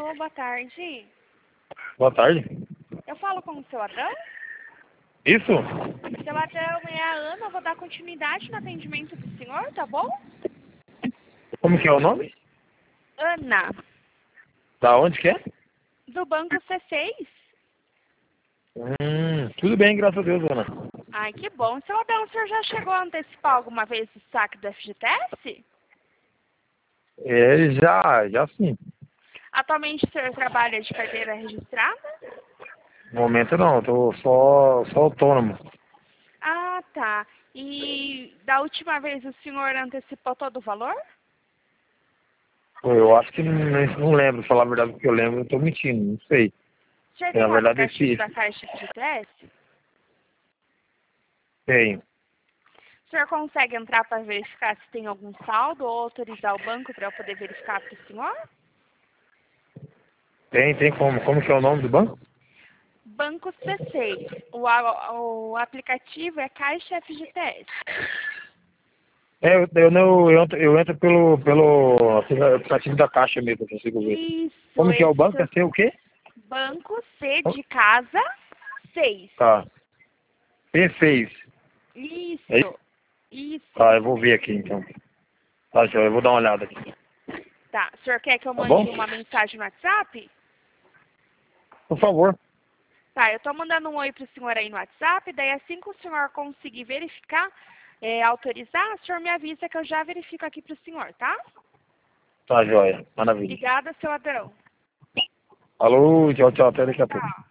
Alô, boa tarde. Boa tarde. Eu falo com o seu Adão? Isso? Seu Adão, é a Ana, eu vou dar continuidade no atendimento do senhor, tá bom? Como que é o nome? Ana, Da onde que é? do Banco C6. Tudo bem, graças a Deus, Ana. Ai, que bom. Seu Adão, o senhor já chegou a antecipar alguma vez o saque do FGTS? Já sim. Atualmente o senhor trabalha de carteira registrada? No momento não, eu tô só autônomo. Ah, tá. E da última vez o senhor antecipou todo o valor? Pô, eu acho que não lembro, falar a verdade, porque eu lembro, eu tô mentindo, não sei. O senhor Na tem o verdade, aplicativo da Caixa FGTS? tenho. O senhor consegue entrar para verificar se tem algum saldo ou autorizar o banco para eu poder verificar para o senhor? Tem como. Como que é o nome do banco? Banco C6. O aplicativo é Caixa FGTS. Eu entro pelo aplicativo da Caixa mesmo, eu consigo ver. Isso, Como que é o banco? É isso. ser o quê? Banco C de casa 6. Tá. P6. É isso? Isso, isso. Tá, eu vou ver aqui então. Tá, joia, eu vou dar uma olhada aqui. Tá, o senhor quer que eu Tá bom? mande uma mensagem no WhatsApp? Por favor. Tá, eu tô mandando um oi pro senhor aí no WhatsApp, daí assim que o senhor conseguir verificar, autorizar, o senhor me avisa que eu já verifico aqui pro senhor, tá? Tá, joia. Maravilha. Obrigada, seu Adão. Alô, tchau, tchau, até daqui a pouco. Tchau.